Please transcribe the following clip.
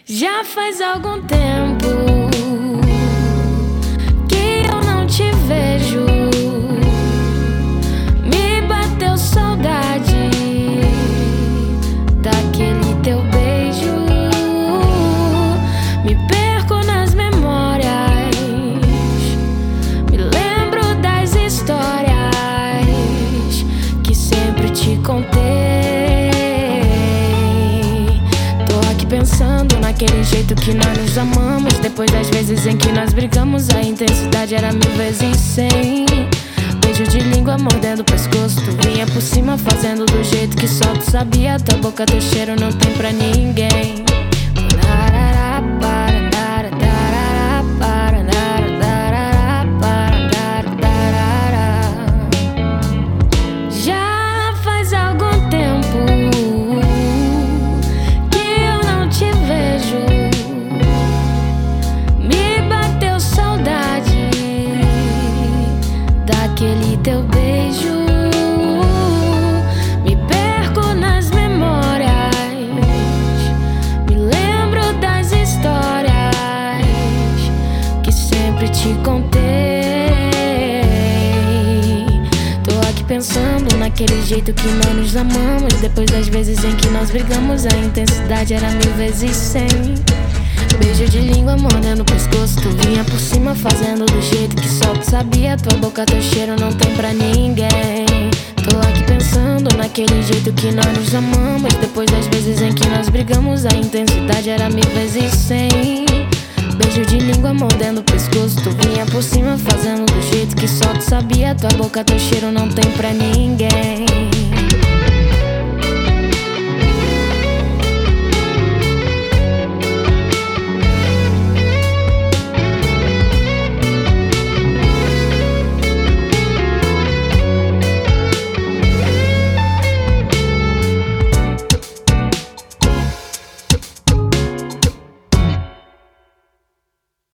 Já faz algum tempo que eu não te vejo. Me bateu saudade daquele teu beijo. Me perco nas memórias, me lembro das histórias que sempre te contei. Pensando naquele jeito que nós nos amamos. Depois das vezes em que nós brigamos, a intensidade era 1000 vezes 100. Beijo de língua mordendo o pescoço, tu vinha por cima fazendo do jeito que só tu sabia. Tua boca, teu cheiro não tem pra ninguém. Já faz algum tempo aquele teu beijo. Me perco nas memórias, me lembro das histórias que sempre te contei. Tô aqui pensando naquele jeito que nós nos amamos. Depois das vezes em que nós brigamos, a intensidade era 1000 vezes 100. Beijo de língua mordendo o pescoço, tu vinha por cima fazendo do jeito que só tu sabia. Tua boca, teu cheiro não tem pra ninguém. Tô aqui pensando naquele jeito que nós nos amamos. Depois das vezes em que nós brigamos, a intensidade era 1000 vezes 100. Beijo de língua mordendo o pescoço, tu vinha por cima fazendo do jeito que só tu sabia. Tua boca, teu cheiro não tem pra ninguém.